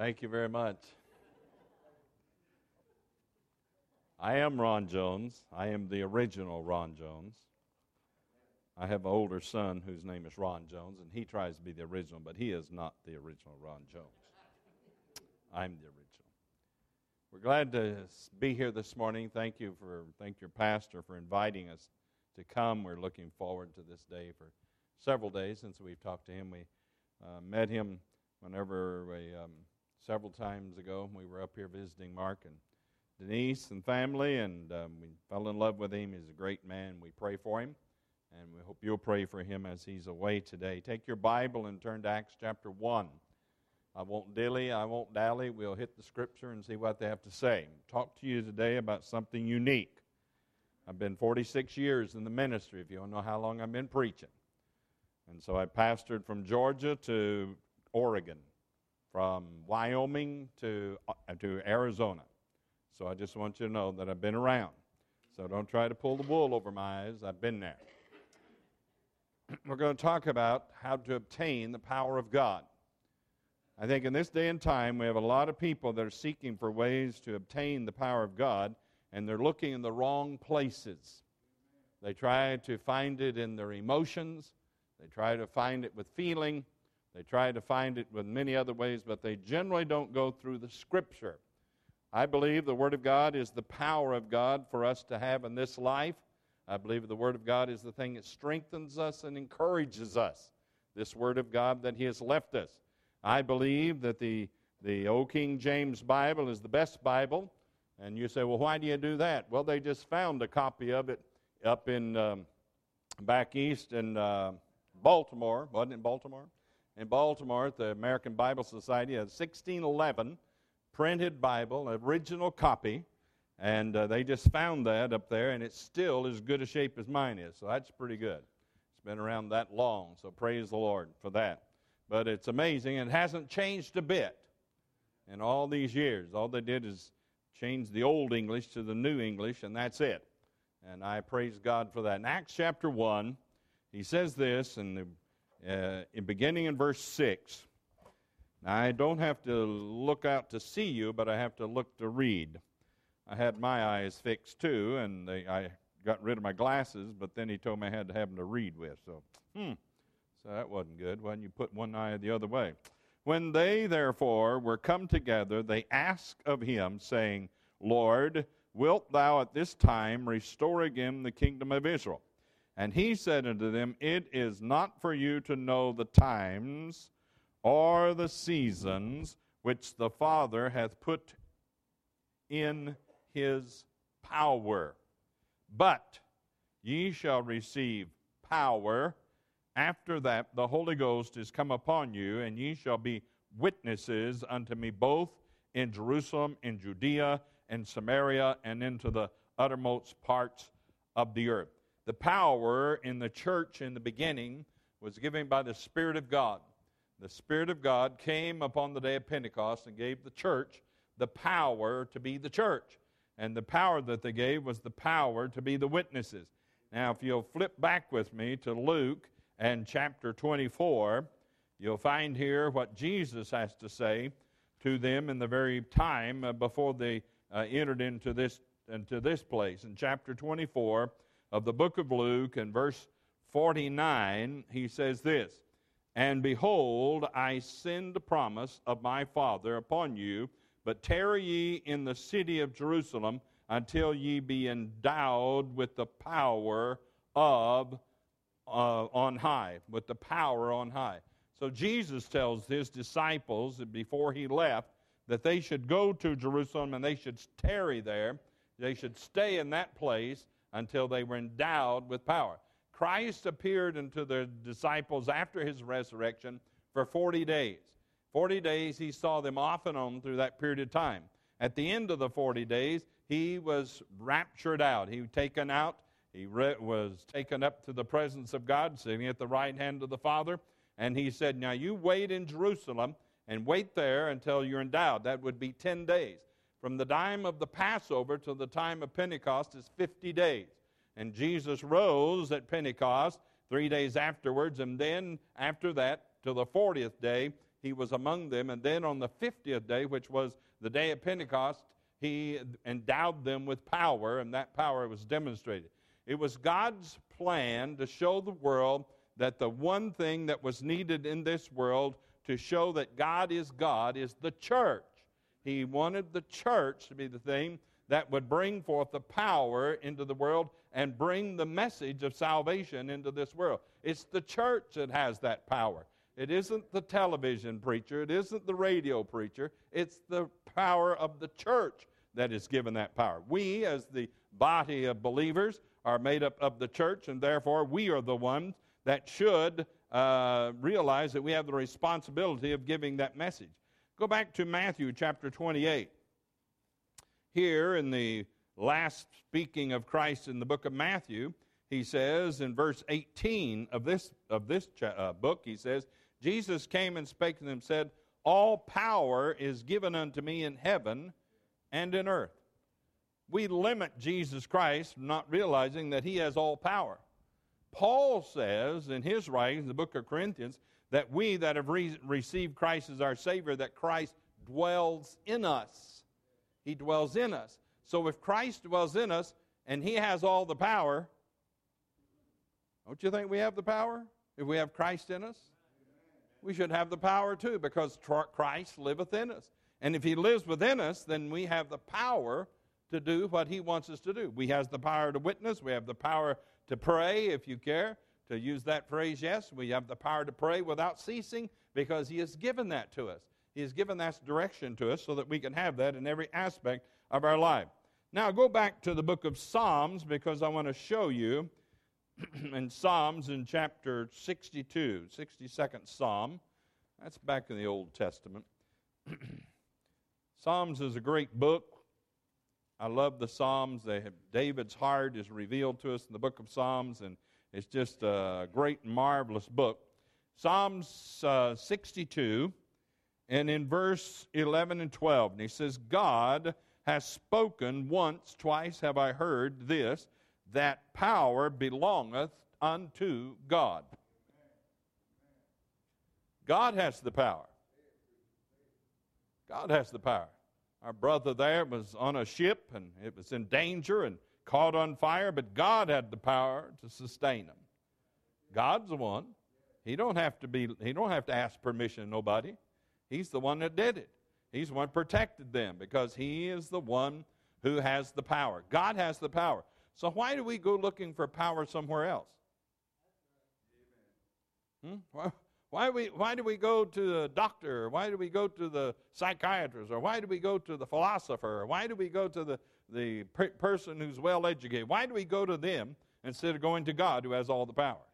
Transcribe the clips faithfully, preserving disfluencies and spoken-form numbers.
Thank you very much. I am Ron Jones. I am the original Ron Jones. I have an older son whose name is Ron Jones, and he tries to be the original, but he is not the original Ron Jones. I'm the original. We're glad to be here this morning. Thank you for thank your pastor for inviting us to come. We're looking forward to this day for several days since we've talked to him. We uh, met him whenever we um, several times ago. We were up here visiting Mark and Denise and family, and um, we fell in love with him. He's a great man. We pray for him, and we hope you'll pray for him as he's away today. Take your Bible and turn to Acts chapter one. I won't dilly, I won't dally. We'll hit the scripture and see what they have to say. Talk to you today about something unique. I've been forty-six years in the ministry, if you don't know how long I've been preaching. And so I pastored from Georgia to Oregon, from Wyoming to, uh, to Arizona. So I just want you to know that I've been around. So don't try to pull the wool over my eyes. I've been there. We're going to talk about how to obtain the power of God. I think in this day and time, we have a lot of people that are seeking for ways to obtain the power of God, and they're looking in the wrong places. They try to find it in their emotions. They try to find it with feeling. They try to find it with many other ways, but they generally don't go through the Scripture. I believe the Word of God is the power of God for us to have in this life. I believe the Word of God is the thing that strengthens us and encourages us, this Word of God that He has left us. I believe that the, the Old King James Bible is the best Bible. And you say, well, why do you do that? Well, they just found a copy of it up in um, back east in uh, Baltimore. Wasn't it in Baltimore? In Baltimore at the American Bible Society, a sixteen eleven printed Bible, original copy. And uh, they just found that up there, and it's still as good a shape as mine is. So that's pretty good. It's been around that long, so praise the Lord for that. But it's amazing, and it hasn't changed a bit in all these years. All they did is change the Old English to the New English, and that's it. And I praise God for that. In Acts chapter one, he says this, in the, uh, in beginning in verse six. Now, I don't have to look out to see you, but I have to look to read. I had my eyes fixed too, and they, I got rid of my glasses, but then he told me I had to have them to read with. So, hmm. So that wasn't good. When you put one eye the other way. When they, therefore, were come together, they asked of him, saying, Lord, wilt thou at this time restore again the kingdom of Israel? And he said unto them, It is not for you to know the times or the seasons which the Father hath put in his power. But ye shall receive power. After that, the Holy Ghost is come upon you, and ye shall be witnesses unto me both in Jerusalem, in Judea, and Samaria, and into the uttermost parts of the earth. The power in the church in the beginning was given by the Spirit of God. The Spirit of God came upon the day of Pentecost and gave the church the power to be the church. And the power that they gave was the power to be the witnesses. Now, if you'll flip back with me to Luke, and chapter twenty-four, you'll find here what Jesus has to say to them in the very time uh, before they uh, entered into this into this place. In chapter twenty-four of the book of Luke, and verse forty-nine, he says this, And behold, I send the promise of my Father upon you, but tarry ye in the city of Jerusalem until ye be endowed with the power of Uh, on high, with the power on high. So Jesus tells his disciples that before he left that they should go to Jerusalem and they should tarry there. They should stay in that place until they were endowed with power. Christ appeared unto the disciples after his resurrection for forty days. forty days he saw them off and on through that period of time. At the end of the forty days, he was raptured out. He was taken out. He re- was taken up to the presence of God, sitting at the right hand of the Father. And he said, now you wait in Jerusalem and wait there until you're endowed. That would be ten days. From the time of the Passover to the time of Pentecost is fifty days. And Jesus rose at Pentecost three days afterwards. And then after that, to the fortieth day, he was among them. And then on the fiftieth day, which was the day of Pentecost, he endowed them with power, and that power was demonstrated. It was God's plan to show the world that the one thing that was needed in this world to show that God is God is the church. He wanted the church to be the thing that would bring forth the power into the world and bring the message of salvation into this world. It's the church that has that power. It isn't the television preacher. It isn't the radio preacher. It's the power of the church that is given that power. We, as the body of believers, are made up of the church, and therefore we are the ones that should uh, realize that we have the responsibility of giving that message. Go back to Matthew chapter twenty-eight. Here in the last speaking of Christ in the book of Matthew, he says in verse eighteen of this, of this uh, book, he says, Jesus came and spake to them and said, all power is given unto me in heaven and in earth. We limit Jesus Christ, not realizing that he has all power. Paul says in his writings, in the book of Corinthians, that we that have re- received Christ as our Savior, that Christ dwells in us. He dwells in us. So if Christ dwells in us and he has all the power, don't you think we have the power? If we have Christ in us? We should have the power too, because Christ liveth in us. And if he lives within us, then we have the power to do what he wants us to do. We have the power to witness. We have the power to pray, if you care to use that phrase, yes. We have the power to pray without ceasing because he has given that to us. He has given that direction to us so that we can have that in every aspect of our life. Now go back to the book of Psalms, because I want to show you in Psalms in chapter sixty-two, sixty-second Psalm. That's back in the Old Testament. Psalms is a great book. I love the Psalms. They have, David's heart is revealed to us in the book of Psalms, and it's just a great, marvelous book. Psalms uh, sixty-two, and in verse eleven and twelve, and he says, God has spoken once, twice have I heard this, that power belongeth unto God. God has the power. God has the power. Our brother there was on a ship, and it was in danger and caught on fire, but God had the power to sustain him. God's the one. He don't have to be. He don't have to ask permission of nobody. He's the one that did it. He's the one who protected them, because he is the one who has the power. God has the power. So why do we go looking for power somewhere else? Hmm? Why, why, we, why do we go to the doctor? Or why do we go to the psychiatrist? Or why do we go to the philosopher? Or why do we go to the, the per- person who's well educated? Why do we go to them instead of going to God, who has all the power?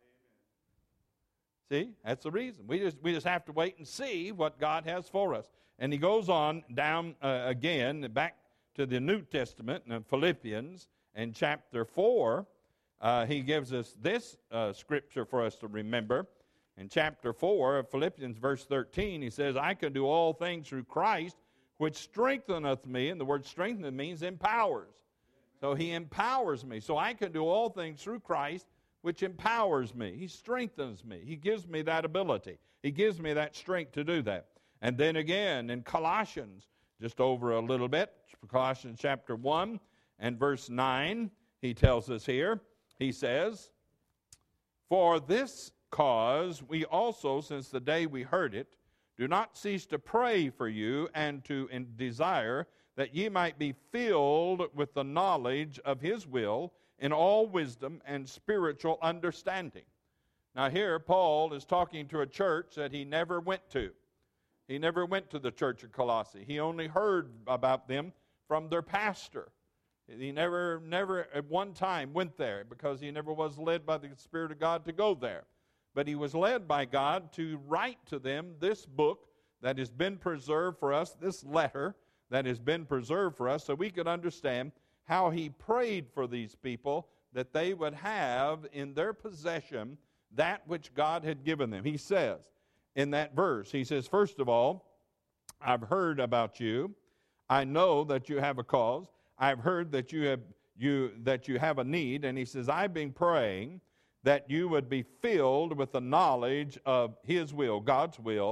See, that's the reason. We just, we just have to wait and see what God has for us. And he goes on down uh, again, back to the New Testament, in Philippians, in chapter four. Uh, he gives us this uh, scripture for us to remember. In chapter four of Philippians, verse thirteen, he says, I can do all things through Christ, which strengtheneth me. And the word strengthen means empowers. So he empowers me. So I can do all things through Christ, which empowers me. He strengthens me. He gives me that ability. He gives me that strength to do that. And then again in Colossians, just over a little bit, Colossians chapter one and verse nine, he tells us here, he says, for this cause we also, since the day we heard it, do not cease to pray for you and to desire that ye might be filled with the knowledge of his will in all wisdom and spiritual understanding. Now here Paul is talking to a church that he never went to. He never went to the church of Colossae. He only heard about them from their pastor. He never, never at one time went there, because he never was led by the Spirit of God to go there. But he was led by God to write to them this book that has been preserved for us, this letter that has been preserved for us, so we could understand how he prayed for these people, that they would have in their possession that which God had given them. He says in that verse, he says, first of all, I've heard about you. I know that you have a cause. I've heard that you have you that you have a need. And he says, I've been praying that you would be filled with the knowledge of his will, God's will,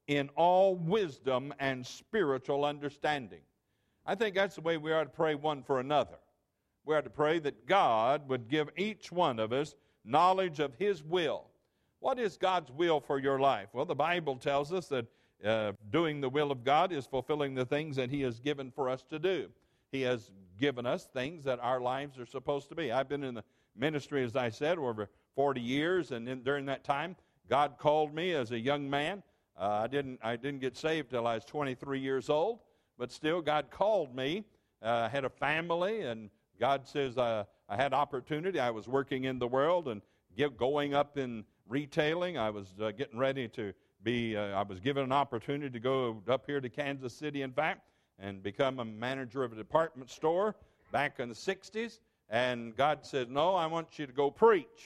in all wisdom and spiritual understanding. I think that's the way we ought to pray one for another. We ought to pray that God would give each one of us knowledge of His will. What is God's will for your life? Well, the Bible tells us that uh, doing the will of God is fulfilling the things that He has given for us to do. He has given us things that our lives are supposed to be. I've been in the ministry, as I said, over forty years, and in, during that time, God called me as a young man. Uh, I didn't I didn't get saved till I was twenty-three years old, but still God called me. Uh, I had a family, and God says uh, I had opportunity. I was working in the world and give, going up in retailing. I was uh, getting ready to be, uh, I was given an opportunity to go up here to Kansas City, in fact, and become a manager of a department store back in the sixties. And God said, no, I want you to go preach.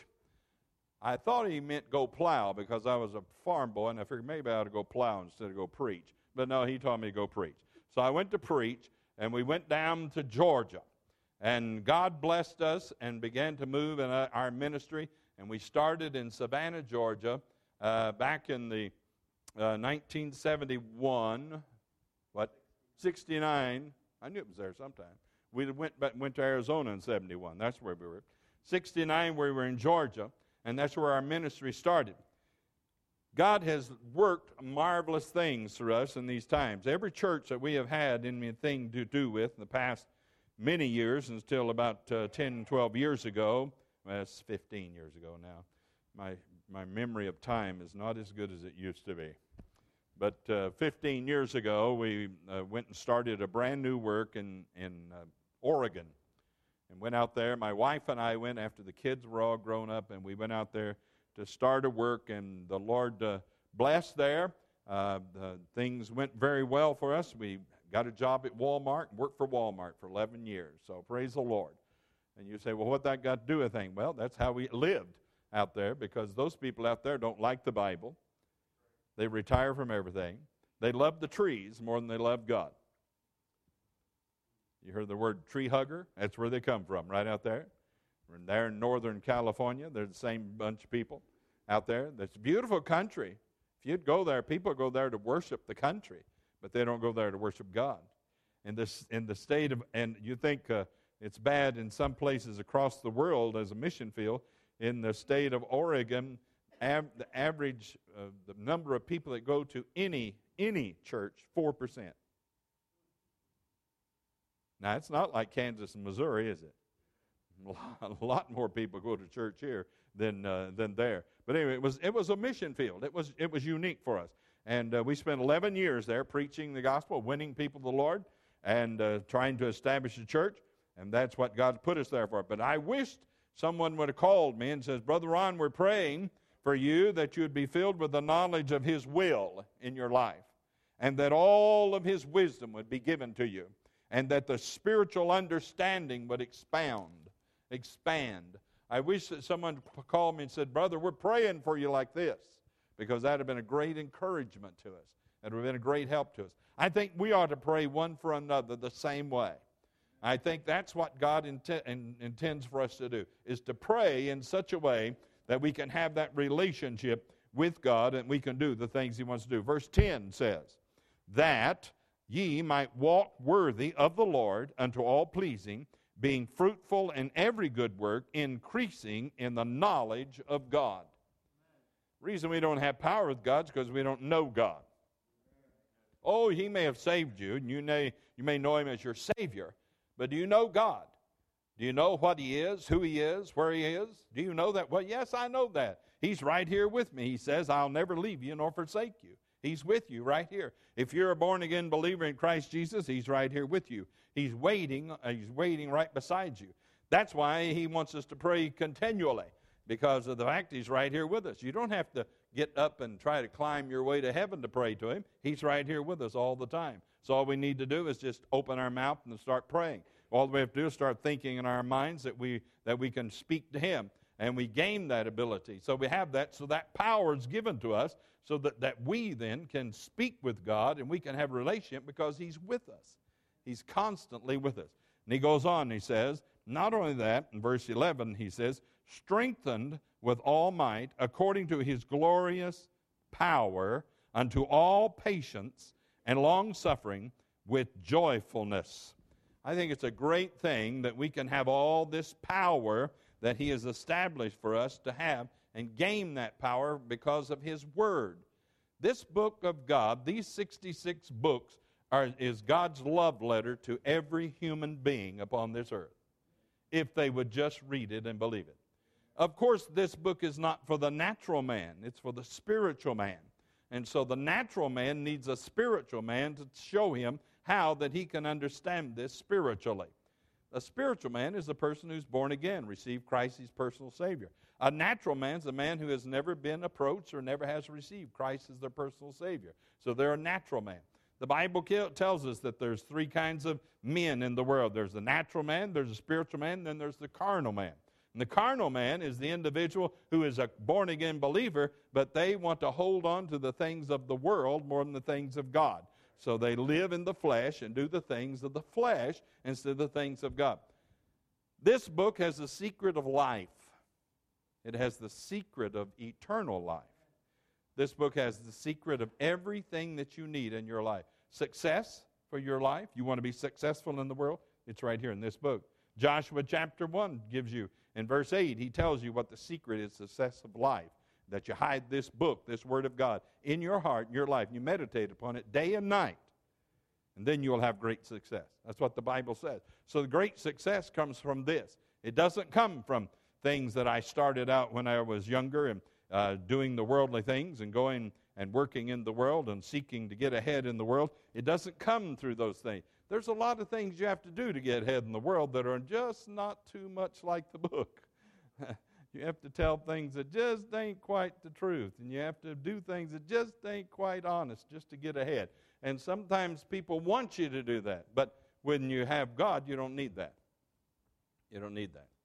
I thought He meant go plow because I was a farm boy, and I figured maybe I ought to go plow instead of go preach. But no, He told me to go preach. So I went to preach, and we went down to Georgia. And God blessed us and began to move in our ministry. And we started in Savannah, Georgia, uh, back in the uh, nineteen seventy-one, what, sixty-nine. I knew it was there sometime. We went back, went to Arizona in seventy-one. That's where we were. sixty-nine, we were in Georgia, and that's where our ministry started. God has worked marvelous things through us in these times. Every church that we have had anything to do with in the past many years, until about uh, ten, twelve years ago, well, that's fifteen years ago now. My my memory of time is not as good as it used to be. But uh, fifteen years ago, we uh, went and started a brand new work in, in uh, Oregon. And went out there. My wife and I went after the kids were all grown up, and we went out there to start a work, and the Lord uh, blessed there. Uh, the things went very well for us. We got a job at Walmart, worked for Walmart for eleven years. So praise the Lord. And you say, well, what that got to do with anything? Well, that's how we lived out there, because those people out there don't like the Bible. They retire from everything. They love the trees more than they love God. You heard the word tree hugger? That's where they come from, right out there. We're there in Northern California. They're the same bunch of people out there. That's a beautiful country. If you'd go there, people go there to worship the country, but they don't go there to worship God. In this, in the state of, and you think uh, it's bad in some places across the world as a mission field. In the state of Oregon, av- the average, uh, the number of people that go to any any church, four percent. Now, it's not like Kansas and Missouri, is it? A lot more people go to church here than uh, than there. But anyway, it was it was a mission field. It was it was unique for us, and uh, we spent eleven years there preaching the gospel, winning people to the Lord, and uh, trying to establish a church. And that's what God put us there for. But I wished someone would have called me and says, Brother Ron, we're praying for you that you would be filled with the knowledge of His will in your life, and that all of His wisdom would be given to you, and that the spiritual understanding would expound, expand. I wish that someone called me and said, Brother, we're praying for you like this, because that would have been a great encouragement to us. That would have been a great help to us. I think we ought to pray one for another the same way. I think that's what God int- in, intends for us to do, is to pray in such a way that we can have that relationship with God and we can do the things He wants to do. Verse ten says, that ye might walk worthy of the Lord unto all pleasing, being fruitful in every good work, increasing in the knowledge of God. The reason we don't have power with God is because we don't know God. Oh, He may have saved you, and you may, you may know Him as your Savior, but do you know God? Do you know what He is, who He is, where He is? Do you know that? Well, yes, I know that. He's right here with me. He says, I'll never leave you nor forsake you. He's with you right here. If you're a born-again believer in Christ Jesus, He's right here with you. He's waiting. Uh, he's waiting right beside you. That's why He wants us to pray continually, because of the fact He's right here with us. You don't have to get up and try to climb your way to heaven to pray to Him. He's right here with us all the time. So all we need to do is just open our mouth and start praying. All we have to do is start thinking in our minds that we that we can speak to Him, and we gain that ability. So we have that, so that power is given to us, so that, that we then can speak with God and we can have a relationship because He's with us. He's constantly with us. And he goes on, he says, not only that, in verse eleven, he says, strengthened with all might according to His glorious power unto all patience and long-suffering with joyfulness. I think it's a great thing that we can have all this power that he has established for us to have and gain that power because of his word. This book of God, these sixty-six books, are, is God's love letter to every human being upon this earth, if they would just read it and believe it. Of course, this book is not for the natural man. It's for the spiritual man. And so the natural man needs a spiritual man to show him how that he can understand this spiritually. A spiritual man is a person who's born again, received Christ as personal Savior. A natural man is a man who has never been approached or never has received Christ as their personal Savior. So they're a natural man. The Bible tells us that there's three kinds of men in the world. There's the natural man, there's a spiritual man, then there's the carnal man. And the carnal man is the individual who is a born-again believer, but they want to hold on to the things of the world more than the things of God. So they live in the flesh and do the things of the flesh instead of the things of God. This book has the secret of life. It has the secret of eternal life. This book has the secret of everything that you need in your life. Success for your life. You want to be successful in the world? It's right here in this book. Joshua chapter one gives you, in verse eight, he tells you what the secret is, success of life. That you hide this book, this Word of God, in your heart, in your life. You meditate upon it day and night. And then you will have great success. That's what the Bible says. So the great success comes from this. It doesn't come from things that I started out when I was younger and uh, doing the worldly things and going and working in the world and seeking to get ahead in the world. It doesn't come through those things. There's a lot of things you have to do to get ahead in the world that are just not too much like the book. You have to tell things that just ain't quite the truth. And you have to do things that just ain't quite honest just to get ahead. And sometimes people want you to do that. But when you have God, you don't need that. You don't need that.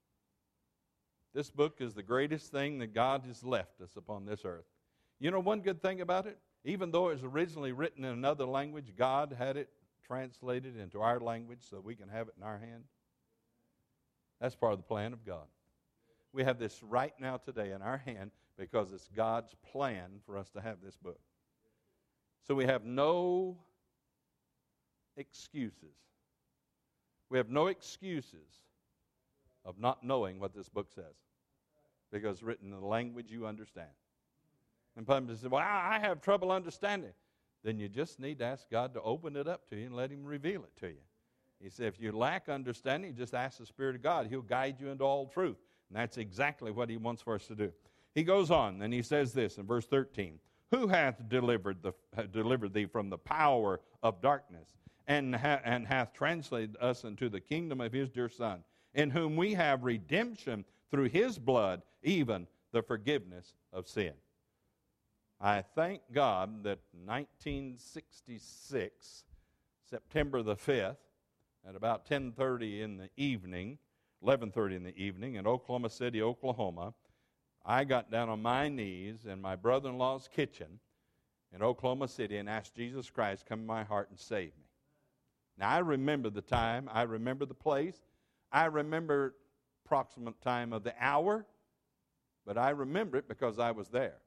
This book is the greatest thing that God has left us upon this earth. You know one good thing about it? Even though it was originally written in another language, God had it translated into our language so we can have it in our hand. That's part of the plan of God. We have this right now today in our hand because it's God's plan for us to have this book. So we have no excuses. We have no excuses of not knowing what this book says because it's written in the language you understand. And people say, well, I have trouble understanding. Then you just need to ask God to open it up to you and let Him reveal it to you. He said, if you lack understanding, just ask the Spirit of God. He'll guide you into all truth. And that's exactly what He wants for us to do. He goes on, and he says this in verse thirteen. Who hath delivered, the, delivered thee from the power of darkness, and, ha, and hath translated us into the kingdom of His dear Son, in whom we have redemption through His blood, even the forgiveness of sin. I thank God that nineteen sixty-six, September the fifth, at about ten thirty in the evening, eleven thirty in the evening in Oklahoma City, Oklahoma, I got down on my knees in my brother-in-law's kitchen in Oklahoma City and asked Jesus Christ to come in my heart and save me. Now, I remember the time. I remember the place. I remember approximate time of the hour, but I remember it because I was there.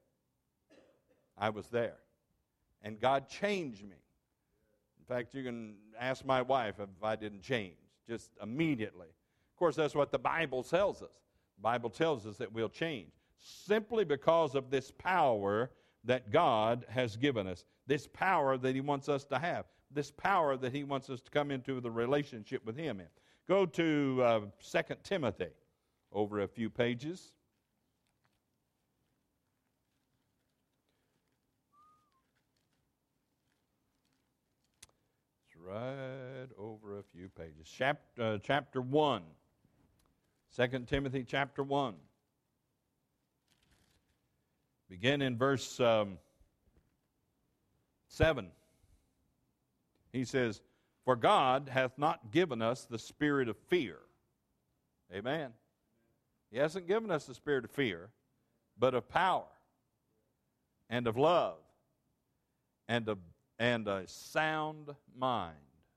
I was there. And God changed me. In fact, you can ask my wife if I didn't change, just immediately. Of course, that's what the Bible tells us. The Bible tells us that we'll change simply because of this power that God has given us, this power that He wants us to have, this power that He wants us to come into the relationship with Him in. Go to uh, Second Timothy over a few pages. It's right over a few pages. Chapter, uh, chapter one. Second Timothy chapter one. Begin in verse um, seven. He says, for God hath not given us the spirit of fear. Amen. He hasn't given us the spirit of fear, but of power and of love and of and a sound mind.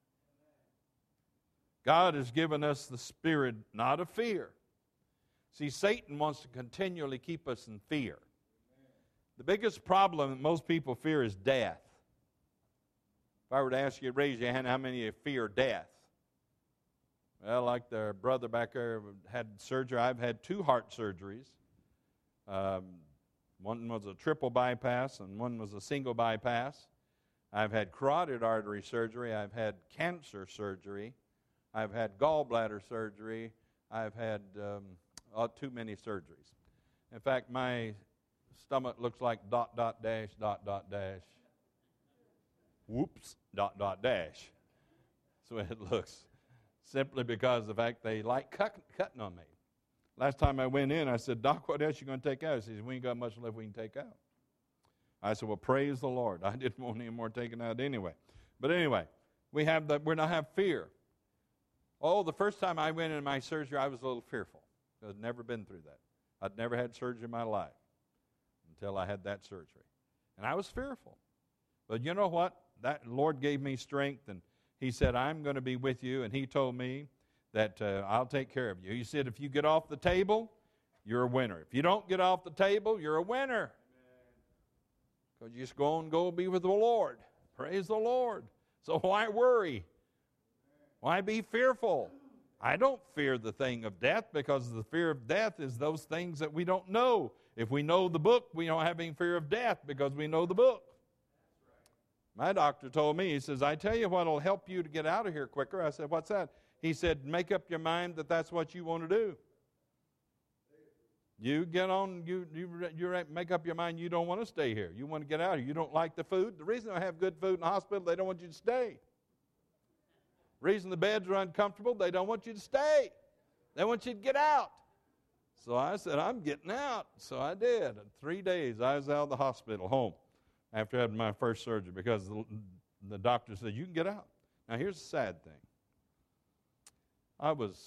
God has given us the spirit not of fear. See, Satan wants to continually keep us in fear. The biggest problem that most people fear is death. If I were to ask you to raise your hand, how many of you fear death? Well, like the brother back there had surgery. I've had two heart surgeries. Um, one was a triple bypass and one was a single bypass. I've had carotid artery surgery. I've had cancer surgery. I've had gallbladder surgery. I've had um, uh, too many surgeries. In fact, my stomach looks like dot, dot, dash, dot, dot, dash. Whoops, dot, dot, dash. That's the way it looks. Simply because of the fact they like cut, cutting on me. Last time I went in, I said, Doc, what else are you going to take out? He says, we ain't got much left we can take out. I said, well, praise the Lord. I didn't want any more taken out anyway. But anyway, we have the, we're not have fear. Oh, the first time I went in my surgery, I was a little fearful. I'd never been through that. I'd never had surgery in my life until I had that surgery. And I was fearful. But you know what? That Lord gave me strength, and He said, I'm going to be with you, and He told me that uh, I'll take care of you. He said, if you get off the table, you're a winner. If you don't get off the table, you're a winner. Because you just go and go be with the Lord. Praise the Lord. So why worry? Why be fearful? I don't fear the thing of death, because the fear of death is those things that we don't know. If we know the book, we don't have any fear of death because we know the book. My doctor told me, he says, I tell you what will help you to get out of here quicker. I said, what's that? He said, make up your mind that that's what you want to do. You get on, you, you, you make up your mind you don't want to stay here. You want to get out of here. You don't like the food. The reason I have good food in the hospital, they don't want you to stay. The reason the beds are uncomfortable, they don't want you to stay. They want you to get out. So I said, I'm getting out. So I did. In three days, I was out of the hospital, home, after having my first surgery, because the, the doctor said, you can get out. Now, here's the sad thing. I was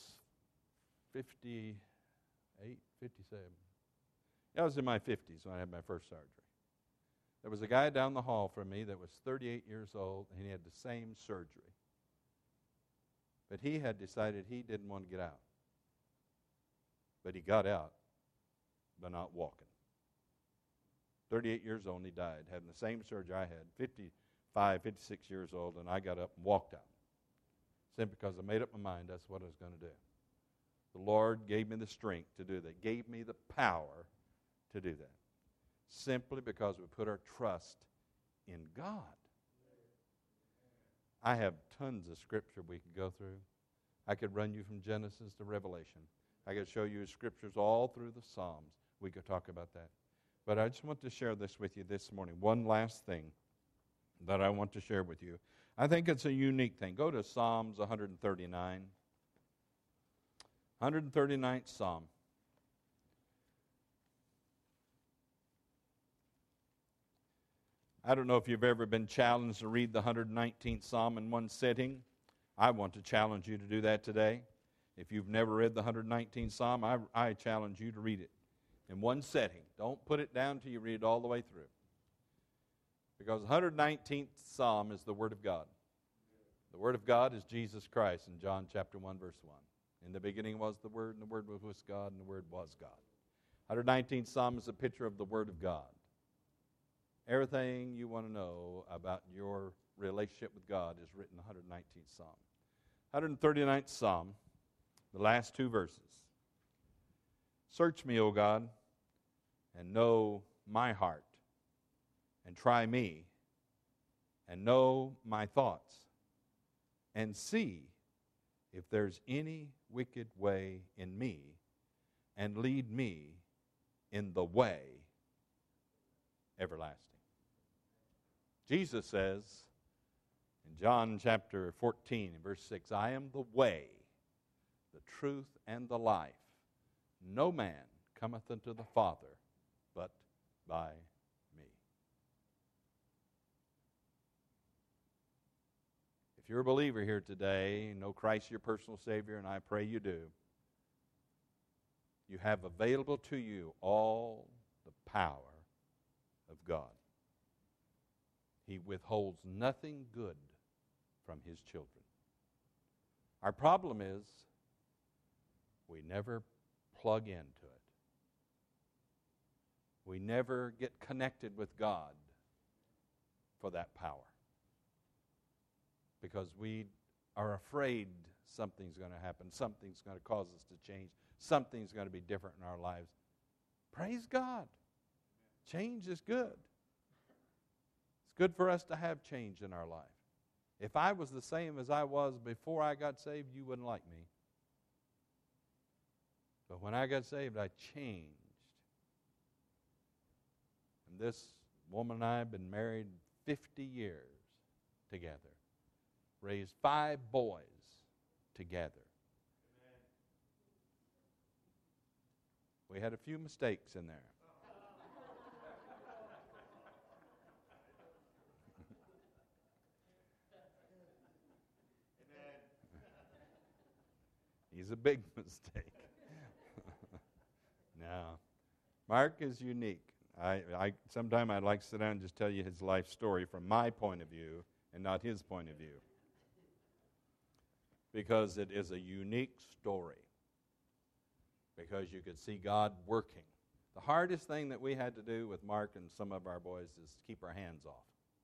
fifty-eight, fifty-seven. I was in my fifties when I had my first surgery. There was a guy down the hall from me that was thirty-eight years old, and he had the same surgery. But he had decided he didn't want to get out. But he got out by not walking. thirty-eight years old, and he died, having the same surgery I had, fifty-five, fifty-six years old, and I got up and walked out. Simply because I made up my mind that's what I was going to do. The Lord gave me the strength to do that, gave me the power to do that. Simply because we put our trust in God. I have tons of scripture we could go through. I could run you from Genesis to Revelation. I could show you scriptures all through the Psalms. We could talk about that. But I just want to share this with you this morning. One last thing that I want to share with you. I think it's a unique thing. Go to Psalms one thirty-nine. one thirty-ninth Psalm. I don't know if you've ever been challenged to read the one hundred nineteenth Psalm in one sitting. I want to challenge you to do that today. If you've never read the one hundred nineteenth Psalm, I, I challenge you to read it in one setting. Don't put it down till you read it all the way through. Because the one hundred nineteenth Psalm is the Word of God. The Word of God is Jesus Christ in John chapter one, verse one. In the beginning was the Word, and the Word was with God, and the Word was God. one hundred nineteenth Psalm is a picture of the Word of God. Everything you want to know about your relationship with God is written in the one hundred nineteenth Psalm. one hundred thirty-ninth Psalm, the last two verses. Search me, O God, and know my heart, and try me, and know my thoughts, and see if there's any wicked way in me, and lead me in the way everlasting. Jesus says in John chapter fourteen, verse six, I am the way, the truth, and the life. No man cometh unto the Father but by me. If you're a believer here today, know Christ your personal Savior, and I pray you do, you have available to you all the power of God. He withholds nothing good from His children. Our problem is we never plug into it. We never get connected with God for that power. Because we are afraid something's going to happen, something's going to cause us to change, something's going to be different in our lives. Praise God. Change is good. It's good for us to have change in our life. If I was the same as I was before I got saved, you wouldn't like me. But when I got saved, I changed. And this woman and I have been married fifty years together. Raised five boys together. We had a few mistakes in there. He's a big mistake. No. Mark is unique. I, I Sometimes I'd like to sit down and just tell you his life story from my point of view and not his point of view. Because it is a unique story. Because you could see God working. The hardest thing that we had to do with Mark and some of our boys is keep our hands off.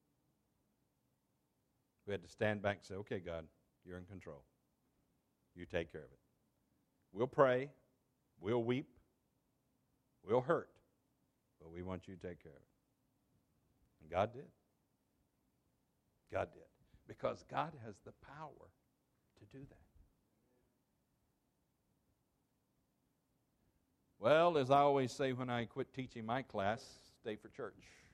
We had to stand back and say, okay, God, you're in control. You take care of it. We'll pray. We'll weep. We'll hurt. But we want you to take care of it. And God did. God did. Because God has the power to do that. Well, as I always say when I quit teaching my class, stay for church.